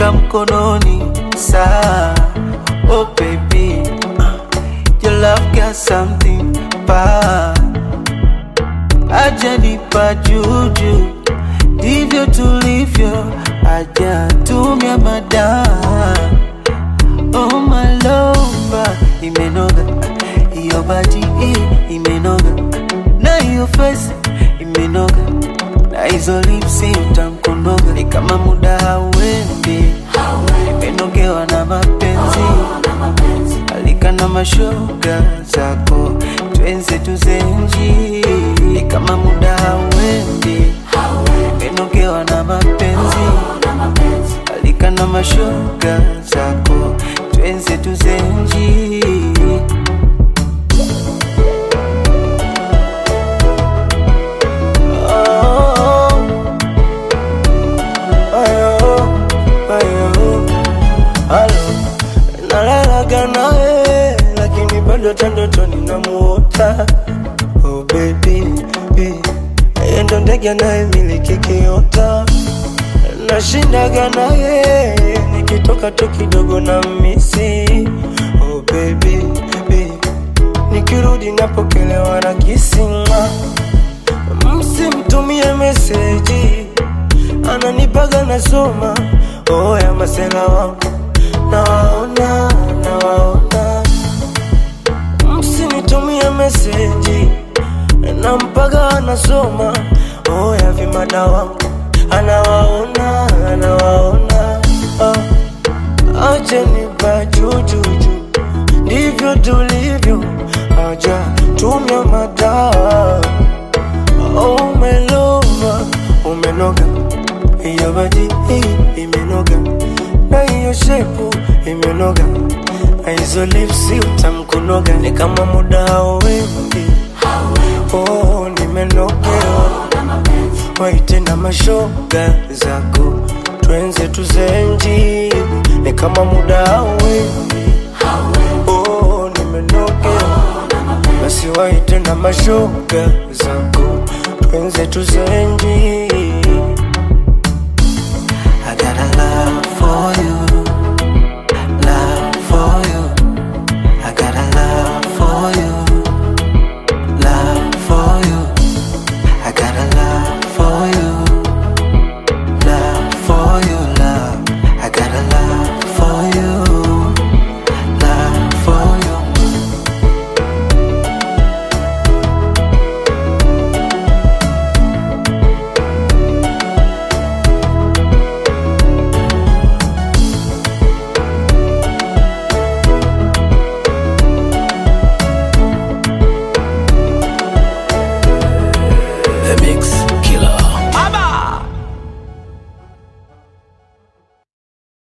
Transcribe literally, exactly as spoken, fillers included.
nimeshika mkononi saa. Oh baby, your love got something bad. Aja nipa juju, ndivyo tulivyo, aja tumia madawa. Oh my lover, imenoga, iyo body imenoga, na iyo face imenoga, na hizo lips utamkonoga. Ni kama muda hauendi, imenogewa na mapenzi. Alika na mashoga zako, twenze tuzenji. Ni kama muda hauendi, imenogewa na mapenzi. Alika na mashoga zako, twenze tuzenji. Nawe, lakini bado tandotoni na muota. Oh baby, yeye ndo ndege anayemiliki kiota. Nashindaga naye, nikitoka tu kidogo na misi. Oh baby, nikirudi napokelewa na kisinga. Msimtumie meseji, ananipaga nasoma. Oh ya masela wangu, nawaona, nawaona. Msinitumie meseji, nampaga anasoma. Oh ya vimada wangu, anawaona, anawaona. Oh, acha nipa jujuju, ndivyo tulivyo, aja tumia madawa. Oh my lover, umenoga, iyo body imenoga, na hiyo shepu imenoga, na hizo lips utamkunoga. Ni kama muda hauendi, oh nimenogewa. Waite na mashoga zako, twenze tuzenji. Ni kama muda hauendi, oh nimenogewa. Basi waite na mashoga zako, twenze tuzenji.